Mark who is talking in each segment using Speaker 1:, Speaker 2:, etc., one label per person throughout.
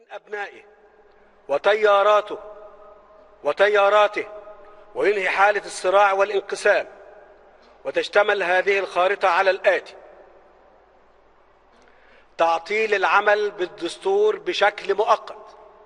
Speaker 1: أبنائه وتياراته وينهي حالة الصراع والانقسام. وتشتمل هذه الخارطة على الآتي: تعطيل العمل بالدستور بشكل مؤقت.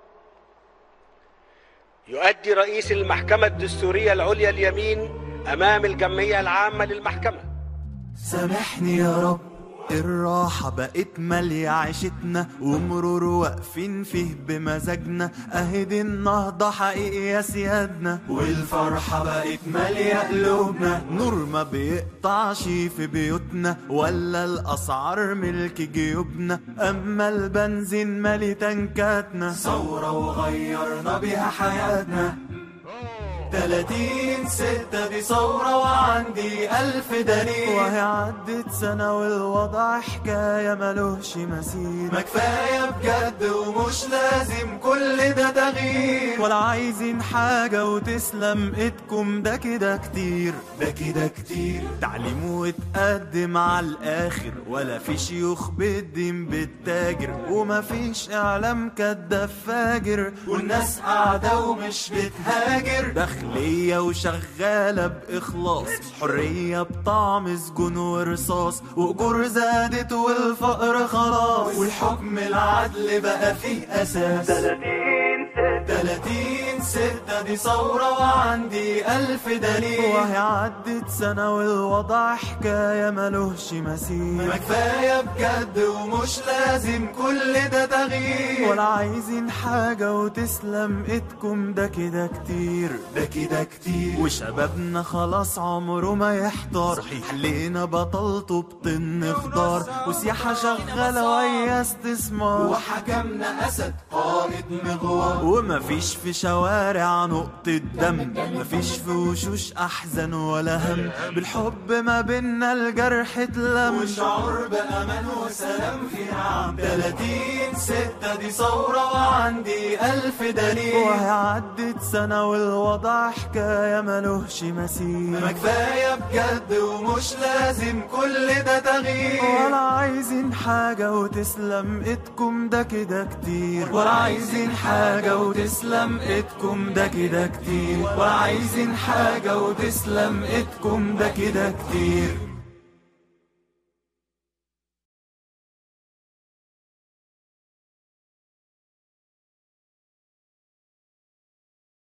Speaker 1: يؤدي رئيس المحكمة الدستورية العليا اليمين أمام الجمعية العامة للمحكمة.
Speaker 2: سامحني يا رب، الراحة بقت مالية عيشتنا ومرور واقفين فيه بمزاجنا. اهدي النهضة حقيقي يا سيادنا، والفرحة بقت مالية قلوبنا. نور ما بيقطعش في بيوتنا، ولا الاسعار ملك جيوبنا. اما البنزين مالي تنكاتنا، ثورة وغيرنا بيها حياتنا. 30/6 دي ثورة وعندي 1000 دليل، وهي عدت سنة والوضع حكاية ملوش مثيل. ما كفاية بجد ومش لازم كل ده تغيير، ولا عايزين حاجة وتسلم ايدكم، ده كده كتير، ده كده كتير. تعليم وتقدم على الآخر، ولا في شيوخ بالدين بالتاجر، وما فيش إعلام كداب فاجر، والناس قاعدة ومش بتهاجر. داخلية وشغالة بإخلاص، حرية بطعم سجون ورصاص، وأجور زادت والفقر خلاص، والحكم العدل بقى فيه أساس. 30/6 دي ثورة وعندي 1000 دليل، وهي عدت سنة والوضع حكاية ملوش مثيل. ما كفاية بجد ومش لازم كل ده تغيير، ولا عايزين حاجة وتسلم ايدكم، ده كده كتير، ده كده كتير. وشبابنا خلاص عمره ما يحتار، حلينا بطلته بطن خضار، وسياحة شغالة ويا استثمار، وحكمنا أسد قائد مغوار. ومفيش في شوارع نقطة دم، مفيش في وشوش أحزن ولا هم، بالحب ما بينا الجرح اتلم، والشعور بأمان وسلام في عام. 30/6 دي ثورة وعندي 1000 دليل، وهي عدت سنة والوضع حكاية ملوش مثيل. ما كفاية بجد ومش لازم كل ده تغيير، ولا عايزين حاجة وتسلم ايدكم، ده كده كتير، ولا عايزين حاجة وتسلم ايدكم، ده كده كتير، ولا عايزين حاجة وتسلم ايدكم، ده كده كتير.